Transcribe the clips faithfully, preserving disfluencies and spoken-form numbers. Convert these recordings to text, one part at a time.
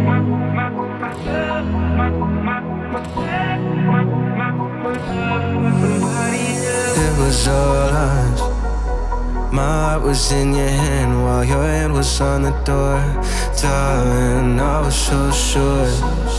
It was all us. My heart was in your hand while your hand was on the door. Darling, I was so sure,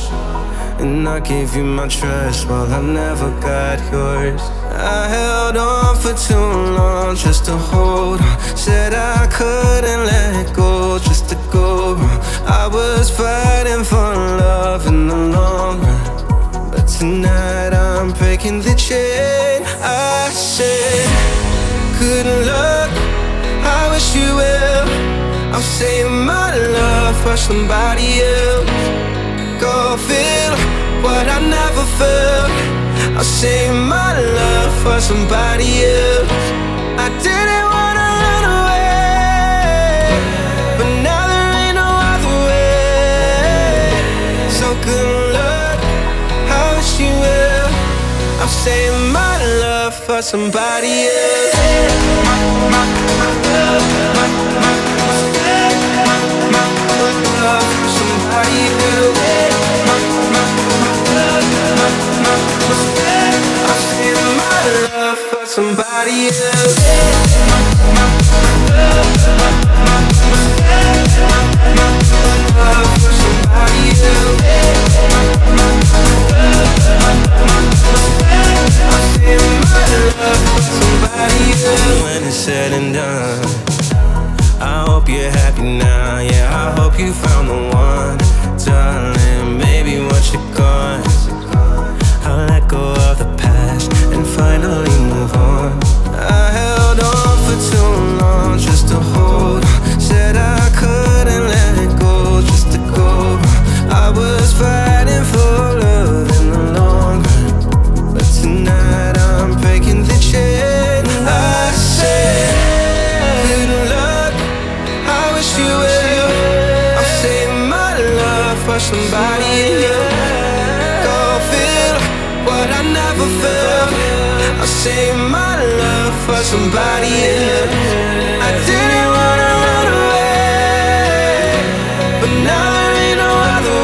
and I gave you my trust while I never got yours. I held on for too long just to hold on. Said I couldn't let go just to go wrong. I was fighting for love in the long run, but tonight I'm breaking the chain. I said, good luck, I wish you well. I'm saving my love for somebody else. Go feel what I never felt. I'll save my love for somebody else. I didn't wanna run away, but now there ain't no other way. So good luck, I wish you well. I'm saving my love for somebody else. My, my, my love, my, my, my, my, my love for somebody else. My, my, my love, my, my, I'm saving my love for somebody else. My, my, my love, my, my, my, my, my love for somebody else. My, my, my love, my, my, I'm saving my love for somebody else. When it's said and done, I hope you're happy now. Yeah, I hope you found the one. Darling, maybe once you're gone, I'll let go of the past and finally move on. I held on for too long just to hold on. Said I couldn't let go just to go wrong. I was fighting for love in the long run, but tonight I'm breaking the chain. I said, good luck, I wish you well. I'm saving my love for somebody else. Go feel what I never felt. I'll save my love for somebody else. I didn't wanna run away, but now there ain't no other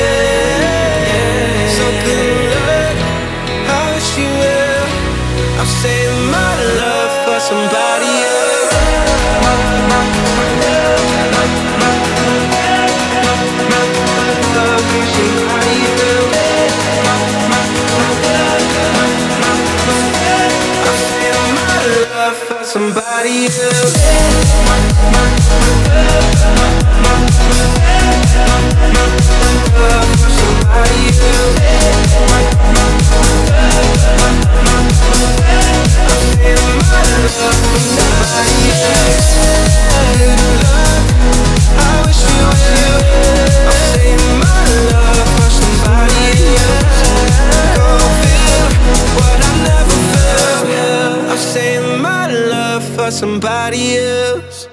way. So good luck, I wish you well. I'm saving my love for somebody else. My, my, my love, my, my, my, my, my love for somebody else. My, my, my love, my, my, my, I'm saving my love for somebody else. My, my, my love, my, my, my, my, my love for somebody else. My, my, my love, my, my, I'm saving my love for somebody else. Good luck, I wish you well. I'm saving my love for somebody else. Go feel what I never felt. I'm saving my love for somebody else.